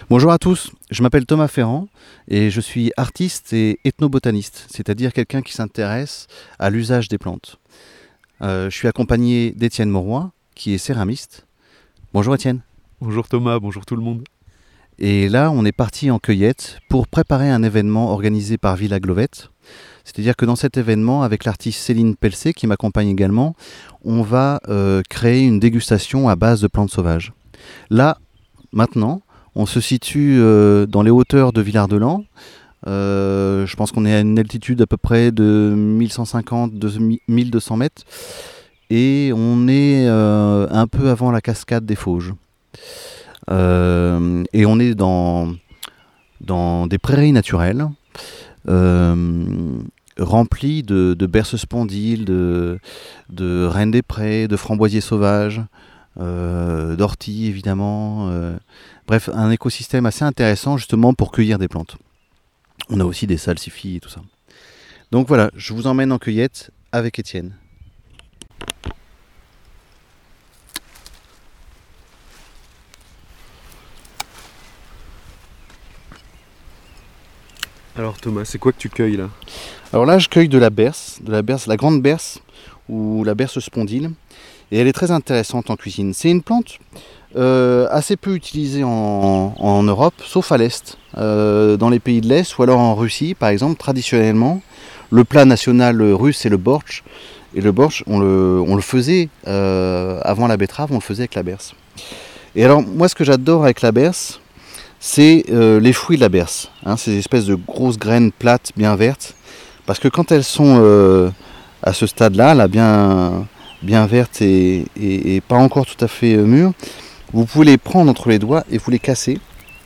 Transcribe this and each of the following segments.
Bonjour à tous, je m'appelle Thomas Ferrand et je suis artiste et ethnobotaniste, c'est-à-dire quelqu'un qui s'intéresse à l'usage des plantes. Je suis accompagné d'Étienne Mauroy, qui est céramiste. Bonjour Étienne. Bonjour Thomas, bonjour tout le monde. Et là, on est parti en cueillette pour préparer un événement organisé par Villa Glovette. C'est-à-dire que dans cet événement, avec l'artiste Céline Pelcé, qui m'accompagne également, on va créer une dégustation à base de plantes sauvages. Là, maintenant, on se situe dans les hauteurs de Villard-de-Lans. Je pense qu'on est à une altitude à peu près de 1150-1200 mètres. Et on est un peu avant la cascade des Fauges. Et on est dans des prairies naturelles remplies de berces spondyles, de rennes des prés, de framboisiers sauvages, d'orties évidemment. Bref, un écosystème assez intéressant justement pour cueillir des plantes. On a aussi des salsifis et tout ça. Donc voilà, je vous emmène en cueillette avec Étienne. Alors Thomas, c'est quoi que tu cueilles là? Alors là, je cueille de la berce, la grande berce ou la berce spondyle. Et elle est très intéressante en cuisine. C'est une plante assez peu utilisée en Europe, sauf à l'Est. Dans les pays de l'Est ou alors en Russie, par exemple, traditionnellement, le plat national russe, c'est le bortsch. Et le bortsch, on le faisait avant la betterave, on le faisait avec la berce. Et alors, moi, ce que j'adore avec la berce, c'est les fruits de la berce. Ces espèces de grosses graines plates, bien vertes. Parce que quand elles sont à ce stade-là, là, bien vertes et pas encore tout à fait mûres, vous pouvez les prendre entre les doigts et vous les casser.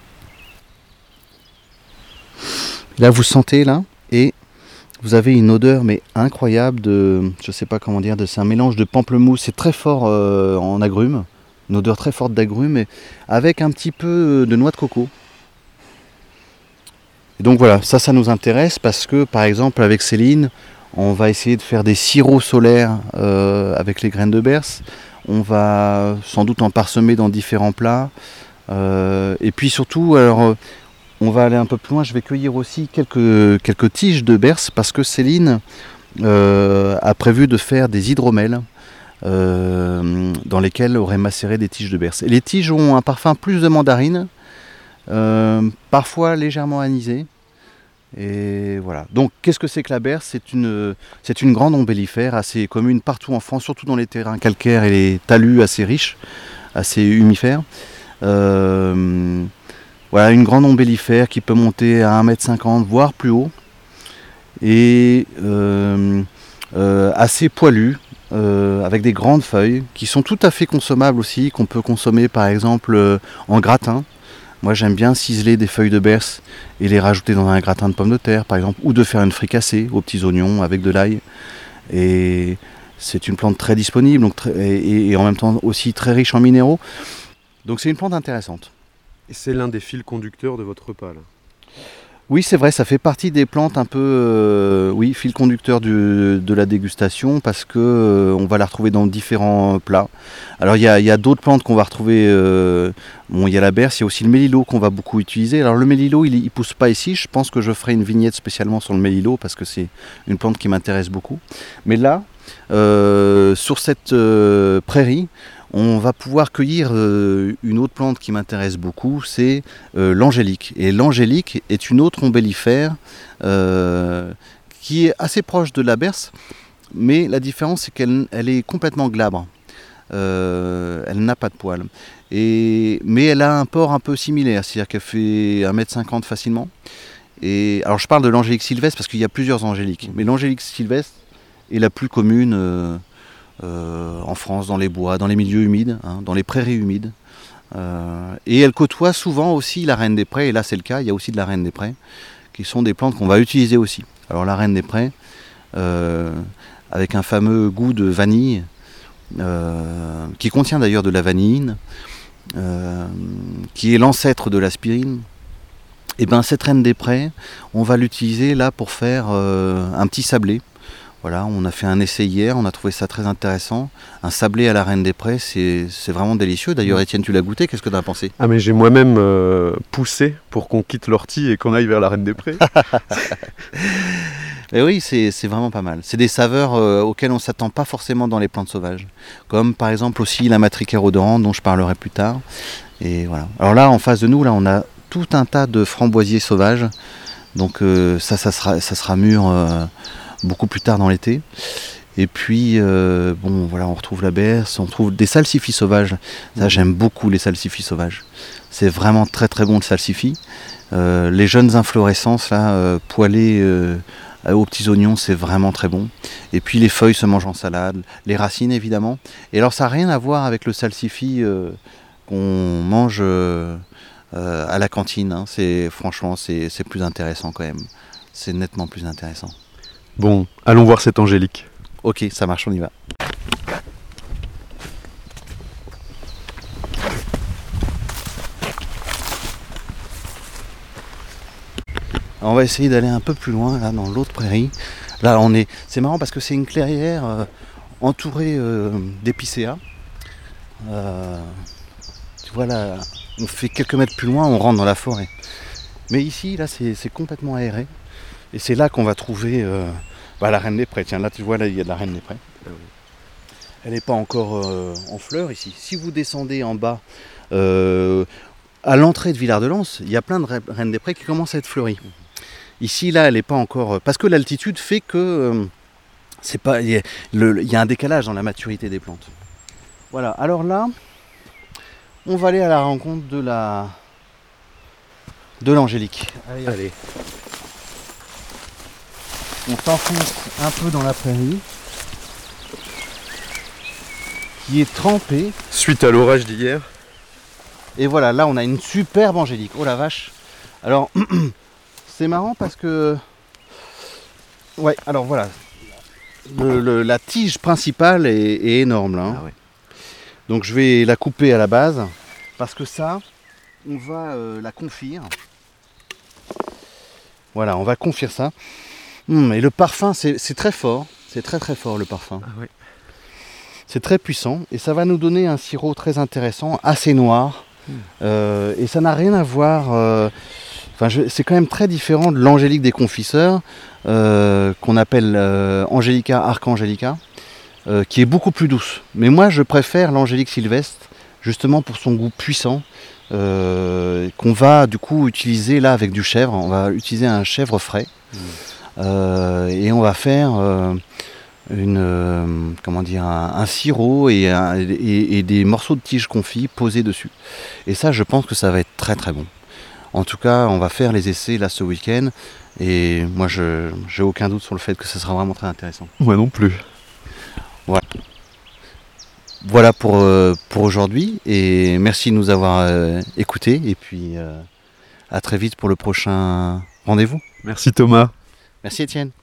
Là, vous sentez là, et vous avez une odeur mais incroyable je sais pas comment dire, c'est un mélange de pamplemousse, c'est très fort en agrumes, une odeur très forte d'agrumes, avec un petit peu de noix de coco. Et donc voilà, ça nous intéresse parce que par exemple avec Céline, on va essayer de faire des sirops solaires avec les graines de berce. On va sans doute en parsemer dans différents plats. Et puis surtout, alors, on va aller un peu plus loin. Je vais cueillir aussi quelques tiges de berce parce que Céline a prévu de faire des hydromels dans lesquels aurait macéré des tiges de berce. Et les tiges ont un parfum plus de mandarine, parfois légèrement anisé. Et voilà. Donc, qu'est-ce que c'est que la berce ? C'est une grande ombellifère assez commune partout en France, surtout dans les terrains calcaires et les talus assez riches, assez humifères. Voilà, une grande ombellifère qui peut monter à 1,50 m, voire plus haut, et assez poilue, avec des grandes feuilles qui sont tout à fait consommables aussi, qu'on peut consommer par exemple en gratin. Moi j'aime bien ciseler des feuilles de berce et les rajouter dans un gratin de pommes de terre par exemple, ou de faire une fricassée aux petits oignons avec de l'ail. Et c'est une plante très disponible donc et en même temps aussi très riche en minéraux. Donc c'est une plante intéressante. Et c'est l'un des fils conducteurs de votre repas là. Oui, c'est vrai, ça fait partie des plantes un peu, fil conducteur de la dégustation parce que on va la retrouver dans différents plats. Alors il y a d'autres plantes qu'on va retrouver, il y a la berce, il y a aussi le mélilo qu'on va beaucoup utiliser. Alors le mélilo, il pousse pas ici, je pense que je ferai une vignette spécialement sur le mélilo parce que c'est une plante qui m'intéresse beaucoup. Mais là, sur cette prairie, on va pouvoir cueillir une autre plante qui m'intéresse beaucoup, c'est l'angélique. Et l'angélique est une autre ombellifère qui est assez proche de la berce, mais la différence c'est qu'elle est complètement glabre. Elle n'a pas de poils. Mais elle a un port un peu similaire, c'est-à-dire qu'elle fait 1,50 m facilement. Et, alors je parle de l'angélique sylvestre parce qu'il y a plusieurs angéliques, mais l'angélique sylvestre est la plus commune en France, dans les bois, dans les milieux humides, dans les prairies humides. Et elle côtoie souvent aussi la reine des prés, et là c'est le cas, il y a aussi de la reine des prés, qui sont des plantes qu'on va utiliser aussi. Alors la reine des prés, avec un fameux goût de vanille, qui contient d'ailleurs de la vanilline, qui est l'ancêtre de l'aspirine. Et bien cette reine des prés, on va l'utiliser là pour faire un petit sablé. Voilà, on a fait un essai hier, on a trouvé ça très intéressant. Un sablé à la Reine des Prés, c'est vraiment délicieux. D'ailleurs, Étienne, tu l'as goûté, qu'est-ce que tu as pensé? Ah mais j'ai moi-même poussé pour qu'on quitte l'ortie et qu'on aille vers la Reine des Prés. Et oui, c'est vraiment pas mal. C'est des saveurs auxquelles on ne s'attend pas forcément dans les plantes sauvages. Comme par exemple aussi la matricaire odorante dont je parlerai plus tard. Et voilà. Alors là, en face de nous, là, on a tout un tas de framboisiers sauvages. Donc ça sera mûr beaucoup plus tard dans l'été. Et puis, bon, voilà, on retrouve la berce, on trouve des salsifis sauvages. Ça, j'aime beaucoup les salsifis sauvages. C'est vraiment très très bon le salsifis. Les jeunes inflorescences, là, poêlées aux petits oignons, c'est vraiment très bon. Et puis les feuilles se mangent en salade, les racines évidemment. Et alors ça n'a rien à voir avec le salsifis qu'on mange à la cantine. Hein. Franchement, c'est plus intéressant quand même. C'est nettement plus intéressant. Bon, allons voir cette angélique. Ok, ça marche, on y va. Alors on va essayer d'aller un peu plus loin, là, dans l'autre prairie. Là, c'est marrant parce que c'est une clairière entourée d'épicéas. Tu vois là, on fait quelques mètres plus loin, on rentre dans la forêt. Mais ici, là, c'est complètement aéré. Et c'est là qu'on va trouver la Reine des Prés. Tiens, là, tu vois, là, il y a de la Reine des Prés. Elle n'est pas encore en fleurs ici. Si vous descendez en bas, à l'entrée de Villard-de-Lans, il y a plein de Reines des Prés qui commencent à être fleuries. Ici, là, elle n'est pas encore... Parce que l'altitude fait que il y a un décalage dans la maturité des plantes. Voilà, alors là, on va aller à la rencontre de l'angélique. Allez. On s'enfonce un peu dans la prairie, qui est trempée. Suite à l'orage d'hier. Et voilà, là, on a une superbe angélique. Oh la vache. Alors... C'est marrant parce que, ouais, alors voilà, la tige principale est énorme là. Hein. Ah ouais. Donc je vais la couper à la base parce que ça, on va la confire. Voilà, on va confire ça. Et le parfum, c'est très fort, c'est très très fort le parfum. Ah ouais. C'est très puissant et ça va nous donner un sirop très intéressant, assez noir. Et ça n'a rien à voir... c'est quand même très différent de l'angélique des confiseurs, qu'on appelle Angelica Archangelica, qui est beaucoup plus douce. Mais moi, je préfère l'angélique sylvestre, justement pour son goût puissant, qu'on va du coup utiliser là avec du chèvre. On va utiliser un chèvre frais, et on va faire un sirop et des morceaux de tige confits posés dessus. Et ça, je pense que ça va être très très bon. En tout cas, on va faire les essais là ce week-end et moi j'ai aucun doute sur le fait que ça sera vraiment très intéressant. Moi non plus. Voilà pour aujourd'hui et merci de nous avoir écoutés et puis à très vite pour le prochain rendez-vous. Merci Thomas. Merci Étienne.